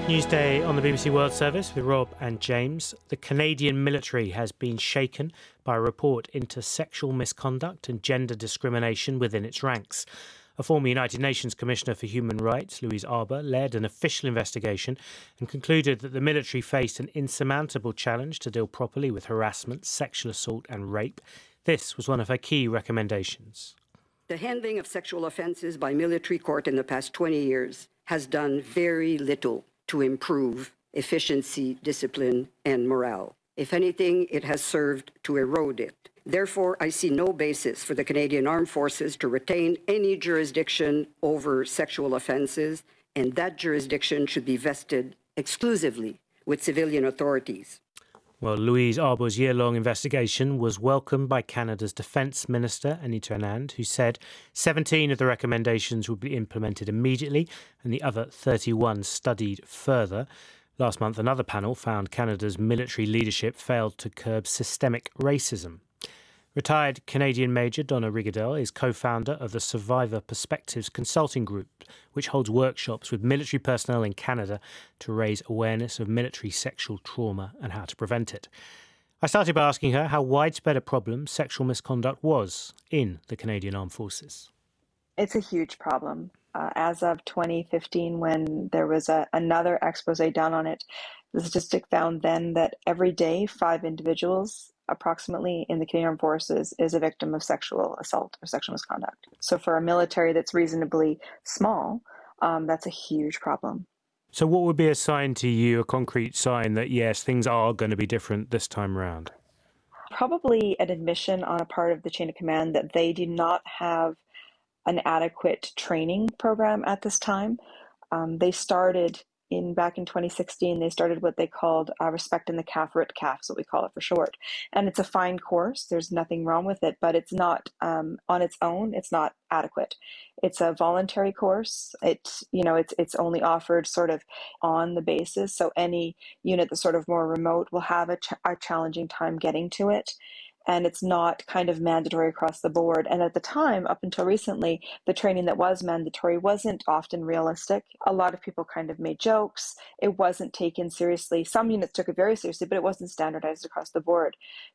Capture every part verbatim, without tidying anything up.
Newsday on the B B C World Service with Rob and James. The Canadian military has been shaken by a report into sexual misconduct and gender discrimination within its ranks. A former United Nations Commissioner for Human Rights, Louise Arbour, led an official investigation and concluded that the military faced an insurmountable challenge to deal properly with harassment, sexual assault and rape. This was one of her key recommendations. The handling of sexual offences by military court in the past twenty years has done very little to improve efficiency, discipline, and morale. If anything, it has served to erode it. Therefore, I see no basis for the Canadian Armed Forces to retain any jurisdiction over sexual offences, and that jurisdiction should be vested exclusively with civilian authorities. Well, Louise Arbour's year-long investigation was welcomed by Canada's Defence Minister, Anita Anand, who said seventeen of the recommendations would be implemented immediately and the other thirty-one studied further. Last month, another panel found Canada's military leadership failed to curb systemic racism. Retired Canadian Major Donna Rigadel is co-founder of the Survivor Perspectives Consulting Group, which holds workshops with military personnel in Canada to raise awareness of military sexual trauma and how to prevent it. I started by asking her how widespread a problem sexual misconduct was in the Canadian Armed Forces. It's a huge problem. Uh, as of twenty fifteen, when there was a, another expose done on it, the statistic found then that every day five individuals approximately in the Canadian Armed Forces is a victim of sexual assault or sexual misconduct. So for a military that's reasonably small, um, that's a huge problem. So what would be a sign to you, a concrete sign that, yes, things are going to be different this time around? Probably an admission on a part of the chain of command that they do not have an adequate training program at this time. Um, they started in back in twenty sixteen, they started what they called uh, Respect in the C A F, R I T C A F, is what we call it for short. And it's a fine course. There's nothing wrong with it, but it's not um, on its own. It's not adequate. It's a voluntary course. It's, you know, it's it's only offered sort of on the basis. So any unit that's sort of more remote will have a, ch- a challenging time getting to it. And it's not kind of mandatory across the board. And at the time, up until recently, the training that was mandatory wasn't often realistic. A lot of people kind of made jokes. It wasn't taken seriously. Some units took it very seriously, but it wasn't standardized across the board.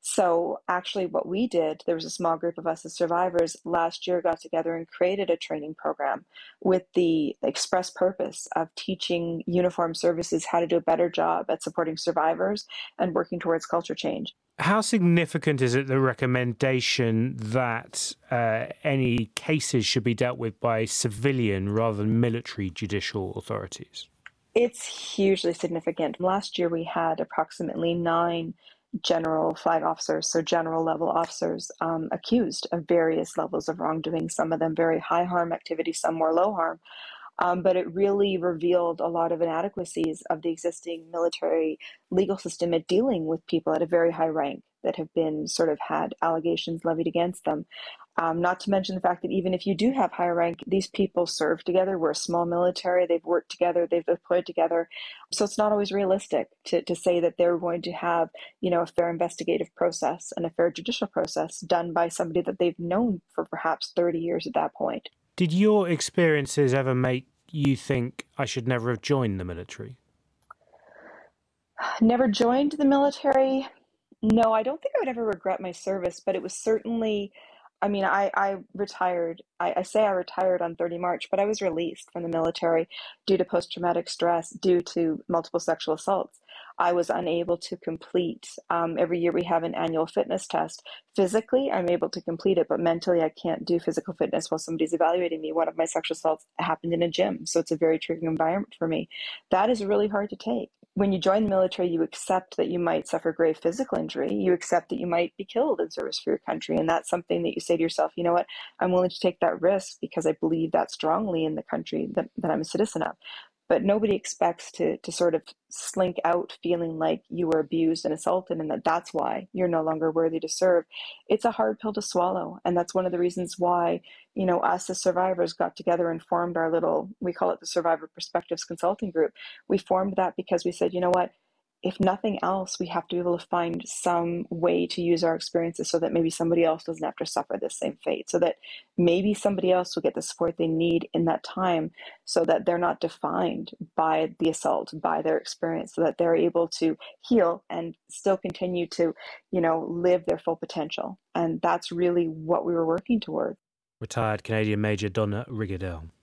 So actually what we did, there was a small group of us as survivors last year got together and created a training program with the express purpose of teaching uniformed services how to do a better job at supporting survivors and working towards culture change. How significant is it, the recommendation that uh, any cases should be dealt with by civilian rather than military judicial authorities? It's hugely significant. Last year we had approximately nine general flag officers, so general level officers, um, accused of various levels of wrongdoing, some of them very high harm activities, some more low harm. Um, but it really revealed a lot of inadequacies of the existing military legal system at dealing with people at a very high rank that have been sort of had allegations levied against them. Um, not to mention the fact that even if you do have high rank, these people serve together. We're a small military. They've worked together. They've deployed together. So it's not always realistic to, to say that they're going to have, you know, a fair investigative process and a fair judicial process done by somebody that they've known for perhaps thirty years at that point. Did your experiences ever make you think I should never have joined the military? Never joined the military? No, I don't think I would ever regret my service, but it was certainly, I mean, I, I retired, I, I say I retired on thirty March, but I was released from the military due to post-traumatic stress, due to multiple sexual assaults. I was unable to complete, um, every year we have an annual fitness test. Physically, I'm able to complete it, but mentally I can't do physical fitness while somebody's evaluating me. One of my sexual assaults happened in a gym, so it's a very triggering environment for me. That is really hard to take. When you join the military, you accept that you might suffer grave physical injury. You accept that you might be killed in service for your country. And that's something that you say to yourself, you know what, I'm willing to take that risk because I believe that strongly in the country that, that I'm a citizen of. But nobody expects to to sort of slink out feeling like you were abused and assaulted and that that's why you're no longer worthy to serve. It's a hard pill to swallow. And that's one of the reasons why, you know, us as survivors got together and formed our little, we call it the Survivor Perspectives Consulting Group. We formed that because we said, you know what, if nothing else, we have to be able to find some way to use our experiences so that maybe somebody else doesn't have to suffer the same fate, so that maybe somebody else will get the support they need in that time, so that they're not defined by the assault, by their experience, so that they're able to heal and still continue to, you know, live their full potential. And that's really what we were working towards. Retired Canadian Major Donna Rigodel.